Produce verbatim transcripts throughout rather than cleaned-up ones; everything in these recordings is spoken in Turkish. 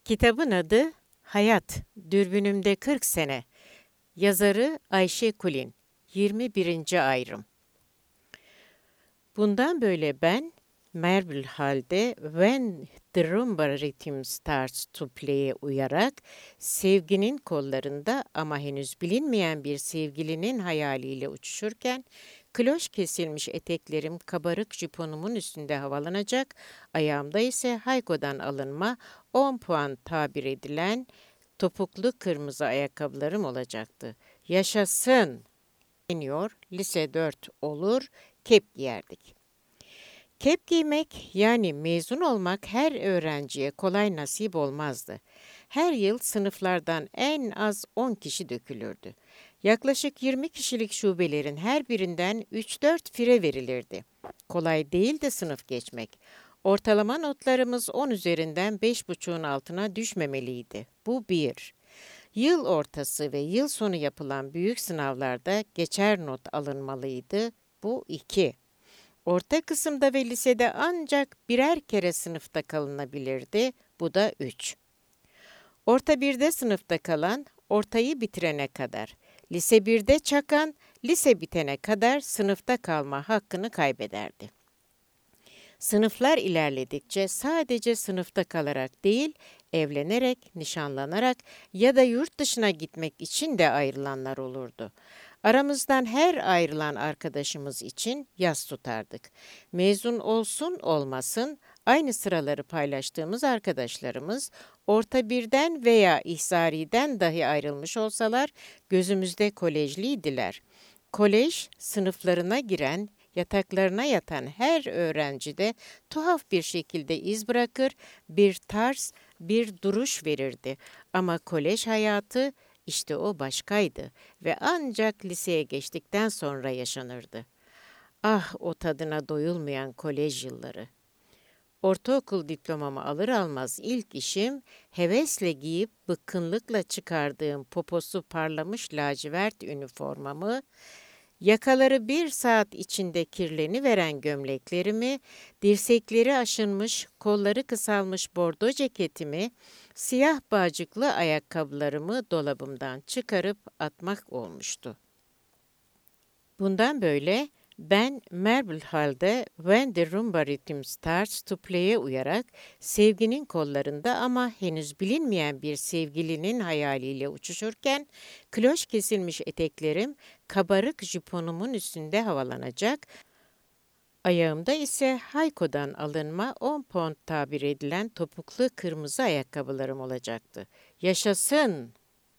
Kitabın adı Hayat, Dürbünümde kırk Sene. Yazarı Ayşe Kulin. yirmi birinci Ayrım. Bundan böyle ben, Merbil halde When the Rumba Rhythm Starts to Play'e uyarak sevginin kollarında ama henüz bilinmeyen bir sevgilinin hayaliyle uçuşurken kloş kesilmiş eteklerim kabarık jiponumun üstünde havalanacak, ayağımda ise Hayko'dan alınma on puan tabir edilen topuklu kırmızı ayakkabılarım olacaktı. Yaşasın! Deniyor, lise dört olur, kep giyerdik. Kep giymek yani mezun olmak her öğrenciye kolay nasip olmazdı. Her yıl sınıflardan en az on kişi dökülürdü. Yaklaşık yirmi kişilik şubelerin her birinden üç dört fire verilirdi. Kolay değildi sınıf geçmek. Ortalama notlarımız on üzerinden beş buçuğun altına düşmemeliydi. Bu bir. Yıl ortası ve yıl sonu yapılan büyük sınavlarda geçer not alınmalıydı. Bu iki. Orta kısımda ve lisede ancak birer kere sınıfta kalınabilirdi. Bu da üç. Orta birde sınıfta kalan, ortayı bitirene kadar. Lise birde çakan, lise bitene kadar sınıfta kalma hakkını kaybederdi. Sınıflar ilerledikçe sadece sınıfta kalarak değil, evlenerek, nişanlanarak ya da yurt dışına gitmek için de ayrılanlar olurdu. Aramızdan her ayrılan arkadaşımız için yas tutardık. Mezun olsun olmasın, aynı sıraları paylaştığımız arkadaşlarımız, orta birden veya ihzariden dahi ayrılmış olsalar, gözümüzde kolejliydiler. Kolej, sınıflarına giren, yataklarına yatan her öğrencide tuhaf bir şekilde iz bırakır, bir tarz, bir duruş verirdi. Ama kolej hayatı işte o başkaydı ve ancak liseye geçtikten sonra yaşanırdı. Ah o tadına doyulmayan kolej yılları. Ortaokul diplomamı alır almaz ilk işim, hevesle giyip bıkkınlıkla çıkardığım poposu parlamış lacivert üniformamı, yakaları bir saat içinde kirleniveren gömleklerimi, dirsekleri aşınmış, kolları kısalmış bordo ceketimi, siyah bağcıklı ayakkabılarımı dolabımdan çıkarıp atmak olmuştu. Bundan böyle ben Merbil halde When the Rumba Rhythm Starts to Play'e uyarak sevginin kollarında ama henüz bilinmeyen bir sevgilinin hayaliyle uçuşurken kloş kesilmiş eteklerim kabarık jiponumun üstünde havalanacak, ayağımda ise Hayko'dan alınma on pont tabir edilen topuklu kırmızı ayakkabılarım olacaktı. Yaşasın!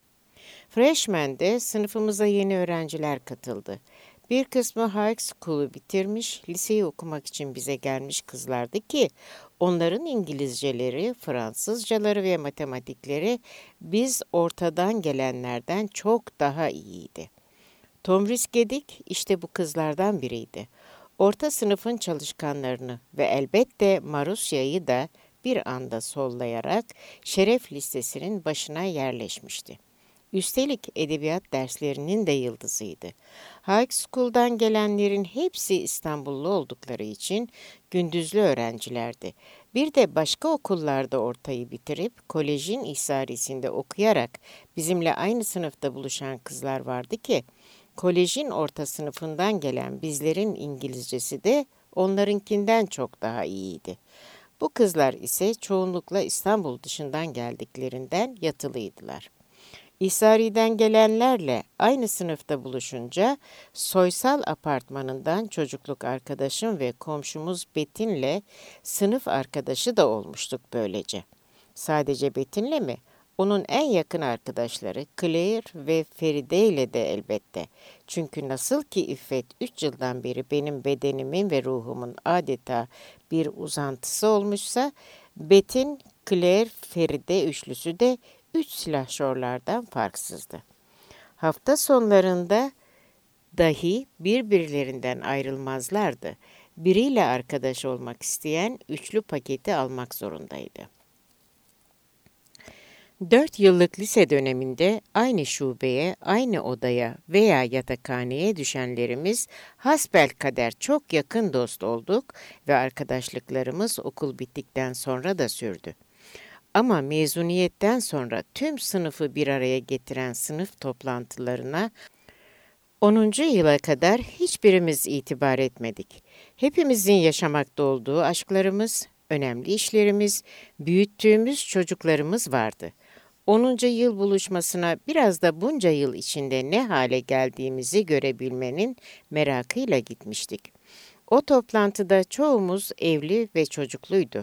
Freshman'de sınıfımıza yeni öğrenciler katıldı. Bir kısmı high school'u bitirmiş, liseyi okumak için bize gelmiş kızlardı ki, onların İngilizceleri, Fransızcaları ve matematikleri biz ortadan gelenlerden çok daha iyiydi. Tomris Gedik işte bu kızlardan biriydi. Orta sınıfın çalışkanlarını ve elbette Marusya'yı da bir anda sollayarak şeref listesinin başına yerleşmişti. Üstelik edebiyat derslerinin de yıldızıydı. High School'dan gelenlerin hepsi İstanbullu oldukları için gündüzlü öğrencilerdi. Bir de başka okullarda ortayı bitirip kolejin ihsarisinde okuyarak bizimle aynı sınıfta buluşan kızlar vardı ki, kolejin orta sınıfından gelen bizlerin İngilizcesi de onlarınkinden çok daha iyiydi. Bu kızlar ise çoğunlukla İstanbul dışından geldiklerinden yatılıydılar. İhsari'den gelenlerle aynı sınıfta buluşunca Soysal apartmanından çocukluk arkadaşım ve komşumuz Betin'le sınıf arkadaşı da olmuştuk böylece. Sadece Betin'le mi? Onun en yakın arkadaşları Claire ve Feride ile de elbette. Çünkü nasıl ki İffet üç yıldan beri benim bedenimin ve ruhumun adeta bir uzantısı olmuşsa, Betin, Claire, Feride üçlüsü de üç silahşorlardan farksızdı. Hafta sonlarında dahi birbirlerinden ayrılmazlardı. Biriyle arkadaş olmak isteyen üçlü paketi almak zorundaydı. Dört yıllık lise döneminde aynı şubeye, aynı odaya veya yatakhaneye düşenlerimiz hasbelkader çok yakın dost olduk ve arkadaşlıklarımız okul bittikten sonra da sürdü. Ama mezuniyetten sonra tüm sınıfı bir araya getiren sınıf toplantılarına onuncu yıla kadar hiçbirimiz itibar etmedik. Hepimizin yaşamakta olduğu aşklarımız, önemli işlerimiz, büyüttüğümüz çocuklarımız vardı. onuncu yıl buluşmasına biraz da bunca yıl içinde ne hale geldiğimizi görebilmenin merakıyla gitmiştik. O toplantıda çoğumuz evli ve çocukluydu.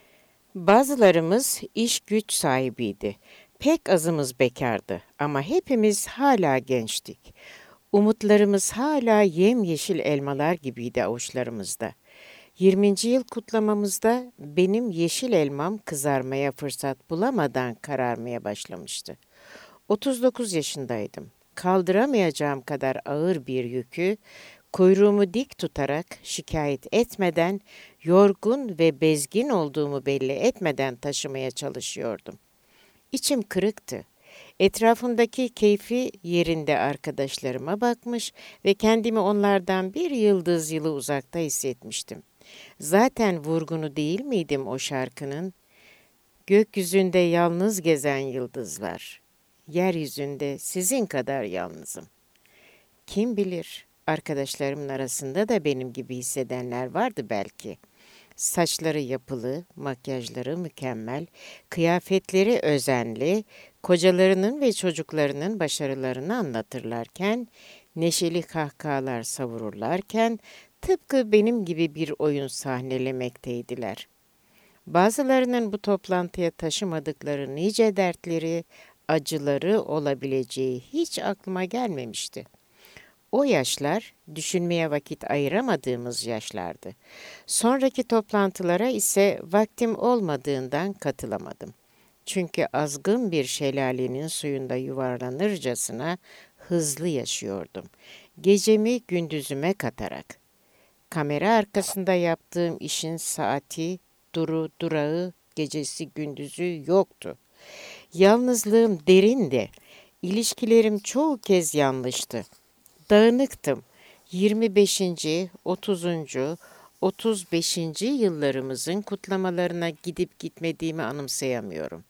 Bazılarımız iş güç sahibiydi. Pek azımız bekardı ama hepimiz hala gençtik. Umutlarımız hala yemyeşil elmalar gibiydi avuçlarımızda. yirminci yıl kutlamamızda benim yeşil elmam kızarmaya fırsat bulamadan kararmaya başlamıştı. otuz dokuz yaşındaydım. Kaldıramayacağım kadar ağır bir yükü kuyruğumu dik tutarak şikayet etmeden, yorgun ve bezgin olduğumu belli etmeden taşımaya çalışıyordum. İçim kırıktı. Etrafımdaki keyfi yerinde arkadaşlarıma bakmış ve kendimi onlardan bir yıldız yılı uzakta hissetmiştim. Zaten vurgunu değil miydim o şarkının? Gökyüzünde yalnız gezen yıldızlar. Yeryüzünde sizin kadar yalnızım. Kim bilir, arkadaşlarımın arasında da benim gibi hissedenler vardı belki. Saçları yapılı, makyajları mükemmel, kıyafetleri özenli, kocalarının ve çocuklarının başarılarını anlatırlarken, neşeli kahkahalar savururlarken, tıpkı benim gibi bir oyun sahnelemekteydiler. Bazılarının bu toplantıya taşımadıkları nice dertleri, acıları olabileceği hiç aklıma gelmemişti. O yaşlar düşünmeye vakit ayıramadığımız yaşlardı. Sonraki toplantılara ise vaktim olmadığından katılamadım. Çünkü azgın bir şelalenin suyunda yuvarlanırcasına hızlı yaşıyordum. Gecemi gündüzüme katarak. Kamera arkasında yaptığım işin saati, duru, durağı, gecesi, gündüzü yoktu. Yalnızlığım derindi. İlişkilerim çoğu kez yanlıştı. Dağınıktım. yirmi beşinci, otuzuncu, otuz beşinci yıllarımızın kutlamalarına gidip gitmediğimi anımsayamıyorum.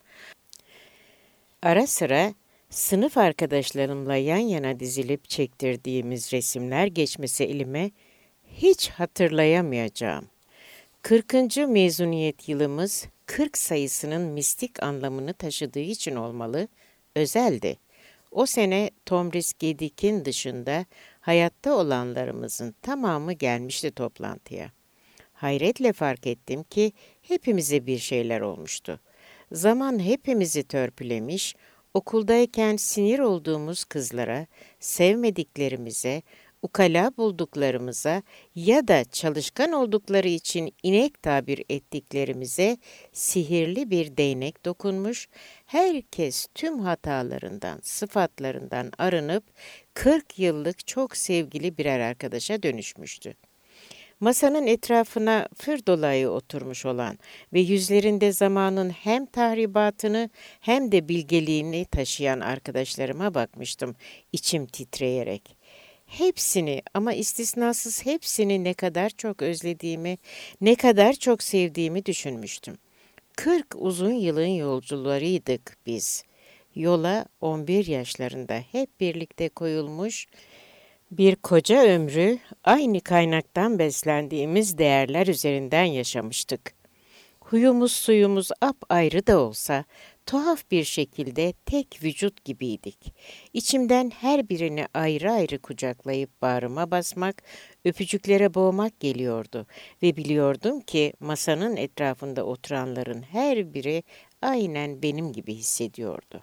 Ara sıra sınıf arkadaşlarımla yan yana dizilip çektirdiğimiz resimler geçmesi elime hiç hatırlayamayacağım. kırkıncı mezuniyet yılımız kırk sayısının mistik anlamını taşıdığı için olmalı, özeldi. O sene Tomris Gedik'in dışında hayatta olanlarımızın tamamı gelmişti toplantıya. Hayretle fark ettim ki hepimize bir şeyler olmuştu. Zaman hepimizi törpülemiş, okuldayken sinir olduğumuz kızlara, sevmediklerimize, ukala bulduklarımıza ya da çalışkan oldukları için inek tabir ettiklerimize sihirli bir değnek dokunmuş, herkes tüm hatalarından, sıfatlarından arınıp kırk yıllık çok sevgili birer arkadaşa dönüşmüştü. Masanın etrafına fır dolayı oturmuş olan ve yüzlerinde zamanın hem tahribatını hem de bilgeliğini taşıyan arkadaşlarıma bakmıştım, içim titreyerek. Hepsini ama istisnasız hepsini ne kadar çok özlediğimi, ne kadar çok sevdiğimi düşünmüştüm. Kırk uzun yılın yolcularıydık biz. Yola on bir yaşlarında hep birlikte koyulmuş, bir koca ömrü aynı kaynaktan beslendiğimiz değerler üzerinden yaşamıştık. Huyumuz suyumuz apayrı da olsa tuhaf bir şekilde tek vücut gibiydik. İçimden her birini ayrı ayrı kucaklayıp bağrıma basmak, öpücüklere boğmak geliyordu ve biliyordum ki masanın etrafında oturanların her biri aynen benim gibi hissediyordu.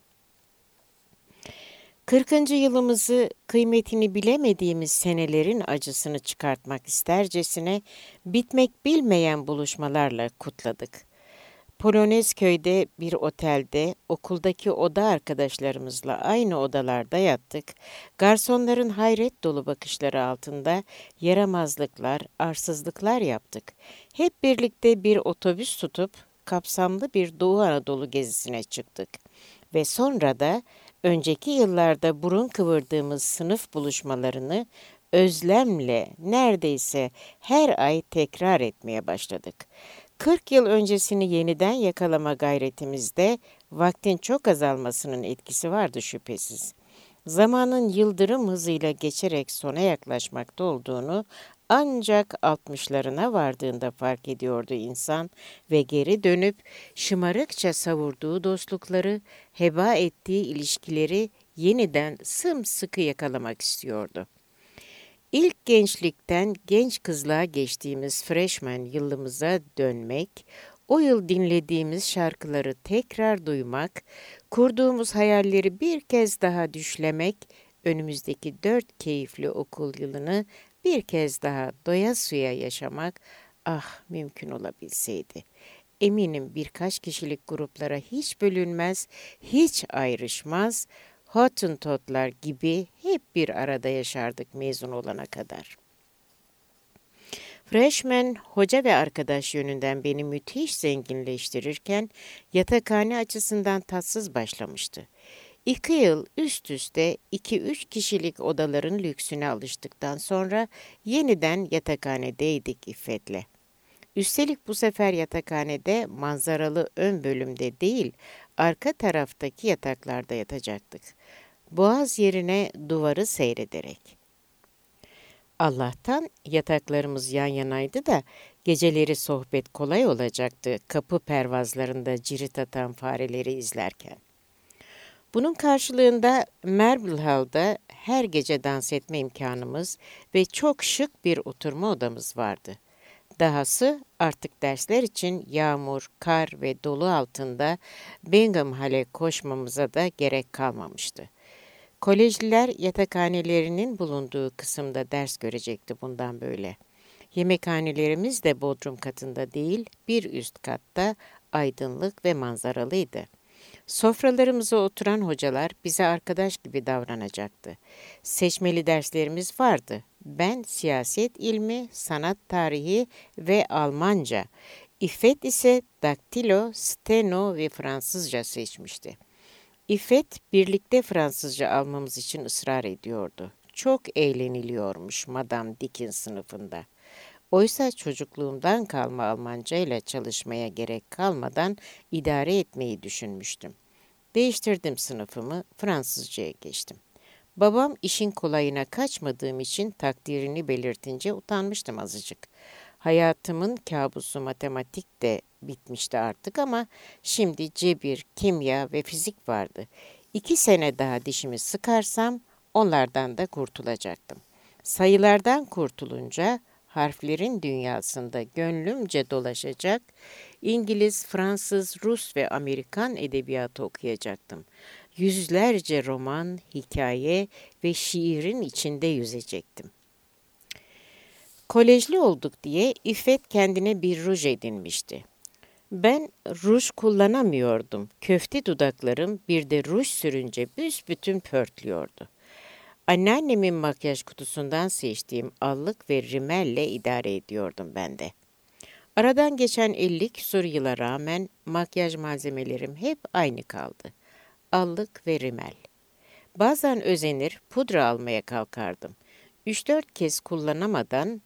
Kırkıncı yılımızı kıymetini bilemediğimiz senelerin acısını çıkartmak istercesine bitmek bilmeyen buluşmalarla kutladık. Polonezköy'de bir otelde okuldaki oda arkadaşlarımızla aynı odalarda yattık. Garsonların hayret dolu bakışları altında yaramazlıklar, arsızlıklar yaptık. Hep birlikte bir otobüs tutup kapsamlı bir Doğu Anadolu gezisine çıktık. Ve sonra da önceki yıllarda burun kıvırdığımız sınıf buluşmalarını özlemle neredeyse her ay tekrar etmeye başladık. kırk yıl öncesini yeniden yakalama gayretimizde vaktin çok azalmasının etkisi vardı şüphesiz. Zamanın yıldırım hızıyla geçerek sona yaklaşmakta olduğunu ancak altmışlarına vardığında fark ediyordu insan ve geri dönüp şımarıkça savurduğu dostlukları, heba ettiği ilişkileri yeniden sımsıkı yakalamak istiyordu. İlk gençlikten genç kızlığa geçtiğimiz freshman yılımıza dönmek, o yıl dinlediğimiz şarkıları tekrar duymak, kurduğumuz hayalleri bir kez daha düşlemek, önümüzdeki dört keyifli okul yılını bir kez daha doya suya yaşamak, ah mümkün olabilseydi. Eminim birkaç kişilik gruplara hiç bölünmez, hiç ayrışmaz, Hottentotlar gibi hep bir arada yaşardık mezun olana kadar. Freshman, hoca ve arkadaş yönünden beni müthiş zenginleştirirken yatakhane açısından tatsız başlamıştı. İki yıl üst üste iki üç kişilik odaların lüksüne alıştıktan sonra yeniden yatakhanedeydik İffet'le. Üstelik bu sefer yatakhanede manzaralı ön bölümde değil, arka taraftaki yataklarda yatacaktık. Boğaz yerine duvarı seyrederek. Allah'tan yataklarımız yan yanaydı da geceleri sohbet kolay olacaktı kapı pervazlarında cirit atan fareleri izlerken. Bunun karşılığında Marble Hall'da her gece dans etme imkanımız ve çok şık bir oturma odamız vardı. Dahası artık dersler için yağmur, kar ve dolu altında Bingham Hall'e koşmamıza da gerek kalmamıştı. Kolejliler yatakhanelerinin bulunduğu kısımda ders görecekti bundan böyle. Yemekhanelerimiz de bodrum katında değil, bir üst katta aydınlık ve manzaralıydı. Sofralarımıza oturan hocalar bize arkadaş gibi davranacaktı. Seçmeli derslerimiz vardı. Ben siyaset ilmi, sanat tarihi ve Almanca. İffet ise daktilo, steno ve Fransızca seçmişti. İffet birlikte Fransızca almamız için ısrar ediyordu. Çok eğleniliyormuş Madame Dick'in sınıfında. Oysa çocukluğumdan kalma Almanca ile çalışmaya gerek kalmadan idare etmeyi düşünmüştüm. Değiştirdim sınıfımı, Fransızcaya geçtim. Babam işin kolayına kaçmadığım için takdirini belirtince utanmıştım azıcık. Hayatımın kabusu matematik de bitmişti artık ama şimdi cebir, kimya ve fizik vardı. İki sene daha dişimi sıkarsam onlardan da kurtulacaktım. Sayılardan kurtulunca harflerin dünyasında gönlümce dolaşacak, İngiliz, Fransız, Rus ve Amerikan edebiyatı okuyacaktım. Yüzlerce roman, hikaye ve şiirin içinde yüzecektim. Kolejli olduk diye İffet kendine bir ruj edinmişti. Ben ruj kullanamıyordum. Köfte dudaklarım bir de ruj sürünce büsbütün pörtlüyordu. Anneannemin makyaj kutusundan seçtiğim allık ve rimelle idare ediyordum ben de. Aradan geçen elli küsur yıla rağmen makyaj malzemelerim hep aynı kaldı. Allık ve rimel. Bazen özenir, pudra almaya kalkardım. Üç dört kez kullanamadan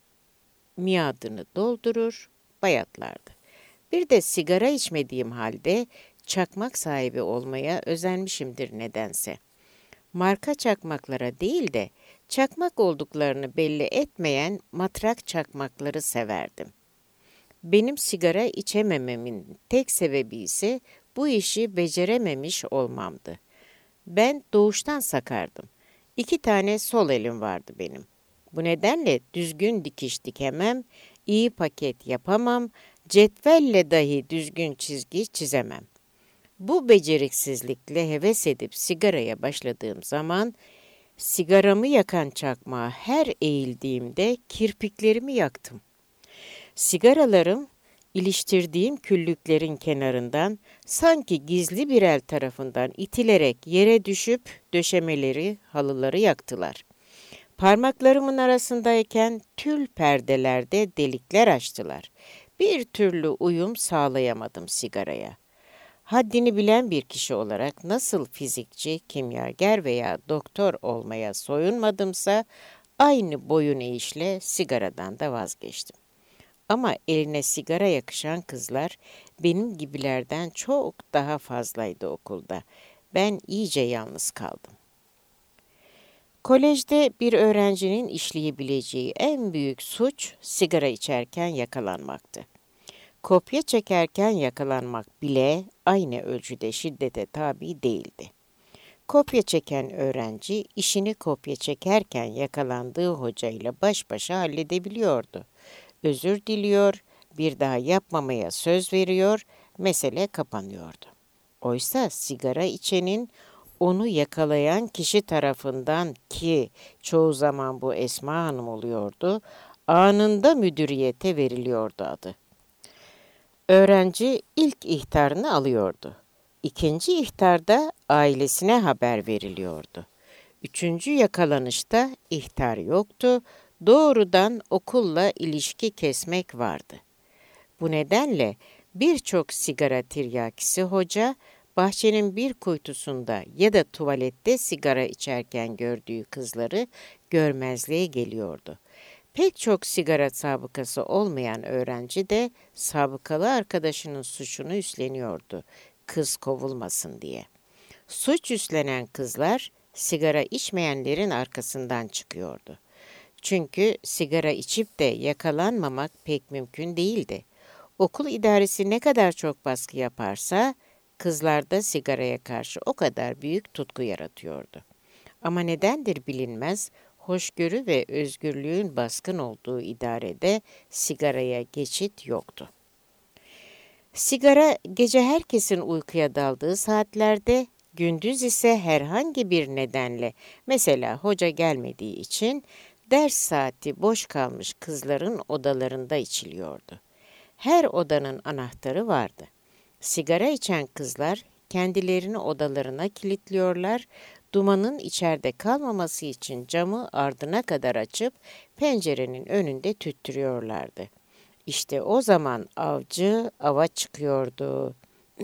miadını doldurur, bayatlardı. Bir de sigara içmediğim halde çakmak sahibi olmaya özenmişimdir nedense. Marka çakmaklara değil de çakmak olduklarını belli etmeyen matrak çakmakları severdim. Benim sigara içemememin tek sebebi ise bu işi becerememiş olmamdı. Ben doğuştan sakardım. İki tane sol elim vardı benim. Bu nedenle düzgün dikiş dikemem, iyi paket yapamam, cetvelle dahi düzgün çizgi çizemem. Bu beceriksizlikle heves edip sigaraya başladığım zaman, sigaramı yakan çakmağa her eğildiğimde kirpiklerimi yaktım. Sigaralarım, iliştirdiğim küllüklerin kenarından sanki gizli bir el tarafından itilerek yere düşüp döşemeleri, halıları yaktılar. Parmaklarımın arasındayken tül perdelerde delikler açtılar. Bir türlü uyum sağlayamadım sigaraya. Haddini bilen bir kişi olarak nasıl fizikçi, kimyager veya doktor olmaya soyunmadımsa aynı boyun eğişle sigaradan da vazgeçtim. Ama eline sigara yakışan kızlar benim gibilerden çok daha fazlaydı okulda. Ben iyice yalnız kaldım. Kolejde bir öğrencinin işleyebileceği en büyük suç sigara içerken yakalanmaktı. Kopya çekerken yakalanmak bile aynı ölçüde şiddete tabi değildi. Kopya çeken öğrenci işini kopya çekerken yakalandığı hocayla baş başa halledebiliyordu. Özür diliyor, bir daha yapmamaya söz veriyor, mesele kapanıyordu. Oysa sigara içenin onu yakalayan kişi tarafından, ki çoğu zaman bu Esma Hanım oluyordu, anında müdüriyete veriliyordu adı. Öğrenci ilk ihtarını alıyordu. İkinci ihtarda ailesine haber veriliyordu. Üçüncü yakalanışta ihtar yoktu, doğrudan okulla ilişki kesmek vardı. Bu nedenle birçok sigara tiryakisi hoca, bahçenin bir kuytusunda ya da tuvalette sigara içerken gördüğü kızları görmezliğe geliyordu. Pek çok sigara sabıkası olmayan öğrenci de sabıkalı arkadaşının suçunu üstleniyordu, kız kovulmasın diye. Suç üstlenen kızlar sigara içmeyenlerin arkasından çıkıyordu. Çünkü sigara içip de yakalanmamak pek mümkün değildi. Okul idaresi ne kadar çok baskı yaparsa, kızlarda sigaraya karşı o kadar büyük tutku yaratıyordu. Ama nedendir bilinmez, hoşgörü ve özgürlüğün baskın olduğu idarede sigaraya geçit yoktu. Sigara gece herkesin uykuya daldığı saatlerde, gündüz ise herhangi bir nedenle, mesela hoca gelmediği için ders saati boş kalmış kızların odalarında içiliyordu. Her odanın anahtarı vardı. Sigara içen kızlar kendilerini odalarına kilitliyorlar, dumanın içeride kalmaması için camı ardına kadar açıp pencerenin önünde tüttürüyorlardı. İşte o zaman avcı ava çıkıyordu.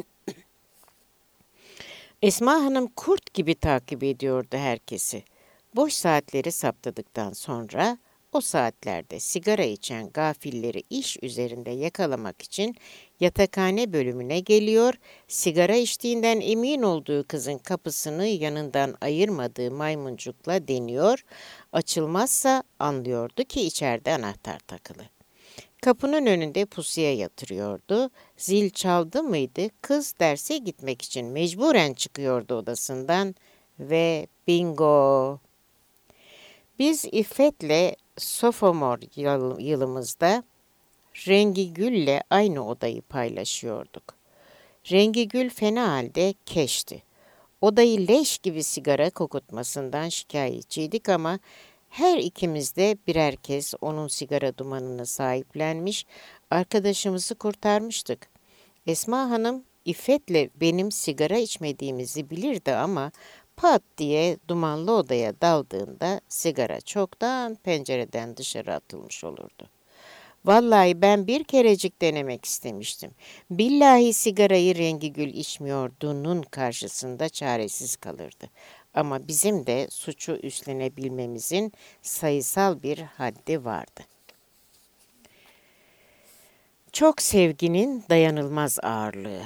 Esma Hanım kurt gibi takip ediyordu herkesi. Boş saatleri saptadıktan sonra o saatlerde sigara içen gafilleri iş üzerinde yakalamak için yatakhane bölümüne geliyor, sigara içtiğinden emin olduğu kızın kapısını yanından ayırmadığı maymuncukla deniyor, açılmazsa anlıyordu ki içeride anahtar takılı. Kapının önünde pusuya yatırıyordu. Zil çaldı mıydı, kız derse gitmek için mecburen çıkıyordu odasından ve bingo! Biz İffet'le sophomore yıl- yılımızda Rengigül'le aynı odayı paylaşıyorduk. Rengigül fena halde keşti. Odayı leş gibi sigara kokutmasından şikayetçiydik ama her ikimiz de birer kez onun sigara dumanını sahiplenmiş, arkadaşımızı kurtarmıştık. Esma Hanım, İffet'le benim sigara içmediğimizi bilirdi ama pat diye dumanlı odaya daldığında sigara çoktan pencereden dışarı atılmış olurdu. Vallahi ben bir kerecik denemek istemiştim. Billahi sigarayı Rengigül içmiyordu'nun karşısında çaresiz kalırdı. Ama bizim de suçu üstlenebilmemizin sayısal bir haddi vardı. Çok sevginin dayanılmaz ağırlığı.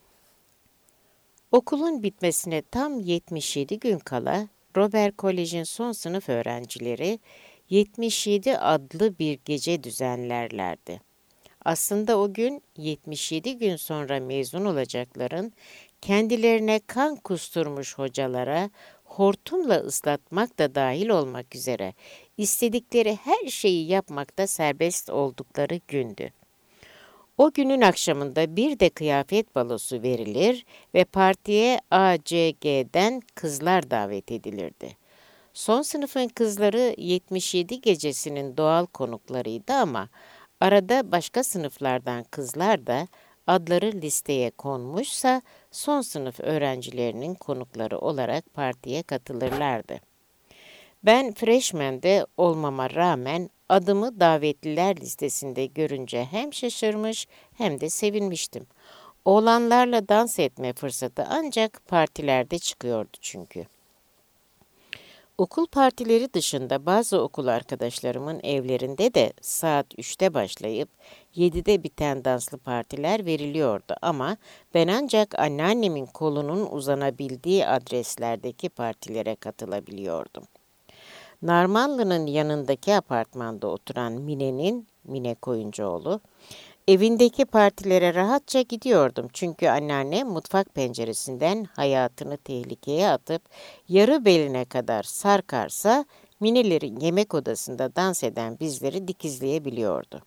Okulun bitmesine tam yetmiş yedi gün kala Robert Kolej'in son sınıf öğrencileri yetmiş yedi adlı bir gece düzenlerlerdi. Aslında o gün yetmiş yedi gün sonra mezun olacakların kendilerine kan kusturmuş hocalara hortumla ıslatmak da dahil olmak üzere istedikleri her şeyi yapmakta serbest oldukları gündü. O günün akşamında bir de kıyafet balosu verilir ve partiye A C G'den kızlar davet edilirdi. Son sınıfın kızları yetmiş yedi gecesinin doğal konuklarıydı ama arada başka sınıflardan kızlar da adları listeye konmuşsa son sınıf öğrencilerinin konukları olarak partiye katılırlardı. Ben freshman'de olmama rağmen adımı davetliler listesinde görünce hem şaşırmış hem de sevinmiştim. Oğlanlarla dans etme fırsatı ancak partilerde çıkıyordu çünkü. Okul partileri dışında bazı okul arkadaşlarımın evlerinde de saat üçte başlayıp yedide biten danslı partiler veriliyordu ama ben ancak anneannemin kolunun uzanabildiği adreslerdeki partilere katılabiliyordum. Narmanlı'nın yanındaki apartmanda oturan Mine'nin, Mine Koyuncuoğlu, evindeki partilere rahatça gidiyordum çünkü anneanne mutfak penceresinden hayatını tehlikeye atıp yarı beline kadar sarkarsa Minelerin yemek odasında dans eden bizleri dikizleyebiliyordu.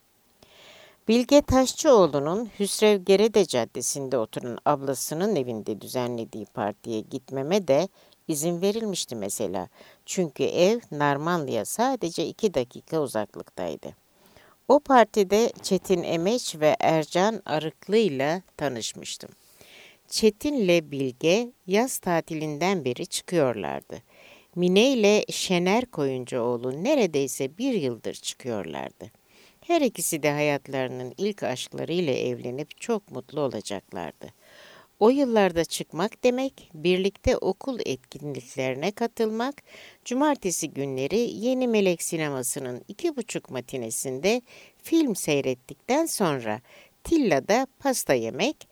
Bilge Taşçıoğlu'nun Hüsrev Gerede Caddesi'nde oturan ablasının evinde düzenlediği partiye gitmeme de izin verilmişti mesela. Çünkü ev Narmanlı'ya sadece iki dakika uzaklıktaydı. O partide Çetin Emeç ve Ercan Arıklı ile tanışmıştım. Çetin'le Bilge yaz tatilinden beri çıkıyorlardı. Mine ile Şener Koyuncuoğlu neredeyse bir yıldır çıkıyorlardı. Her ikisi de hayatlarının ilk aşklarıyla evlenip çok mutlu olacaklardı. O yıllarda çıkmak demek, birlikte okul etkinliklerine katılmak, cumartesi günleri Yeni Melek Sineması'nın iki buçuk matinesinde film seyrettikten sonra Tilla'da pasta yemek,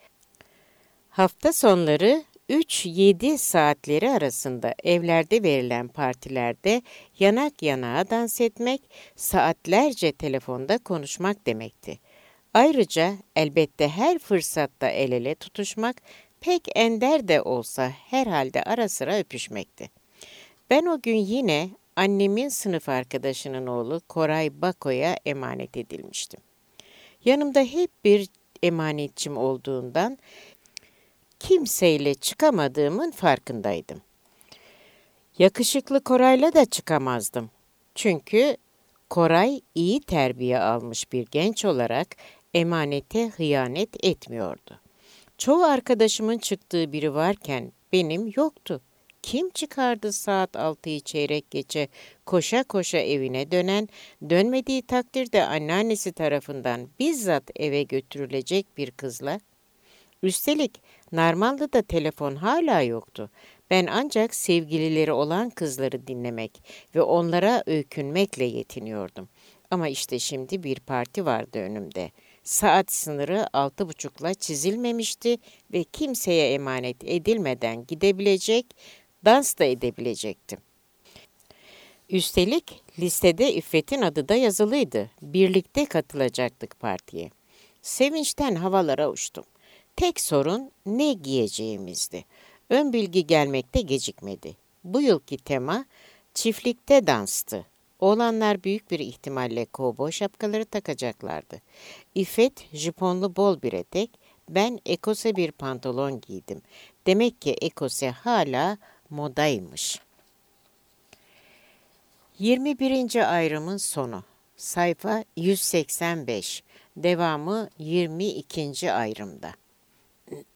hafta sonları üç yedi saatleri arasında evlerde verilen partilerde yanak yanağa dans etmek, saatlerce telefonda konuşmak demekti. Ayrıca elbette her fırsatta el ele tutuşmak, pek ender de olsa herhalde ara sıra öpüşmekti. Ben o gün yine annemin sınıf arkadaşının oğlu Koray Bako'ya emanet edilmiştim. Yanımda hep bir emanetçim olduğundan kimseyle çıkamadığımın farkındaydım. Yakışıklı Koray'la da çıkamazdım. Çünkü Koray iyi terbiye almış bir genç olarak emanete hıyanet etmiyordu. Çoğu arkadaşımın çıktığı biri varken benim yoktu. Kim çıkardı saat altıyı çeyrek geçe koşa koşa evine dönen, dönmediği takdirde anneannesi tarafından bizzat eve götürülecek bir kızla? Üstelik Narmanlı'da telefon hala yoktu. Ben ancak sevgilileri olan kızları dinlemek ve onlara öykünmekle yetiniyordum. Ama işte şimdi bir parti vardı önümde. Saat sınırı altı buçukla çizilmemişti ve kimseye emanet edilmeden gidebilecek, dans da edebilecektim. Üstelik listede İffet'in adı da yazılıydı. Birlikte katılacaktık partiye. Sevinçten havalara uçtum. Tek sorun ne giyeceğimizdi. Ön bilgi gelmekte gecikmedi. Bu yılki tema çiftlikte danstı. Oğlanlar büyük bir ihtimalle kovboy şapkaları takacaklardı. İffet jiponlu bol bir etek, ben ekose bir pantolon giydim. Demek ki ekose hala modaymış. yirmi birinci ayrımın sonu. Sayfa yüz seksen beş. Devamı yirmi ikinci ayrımda.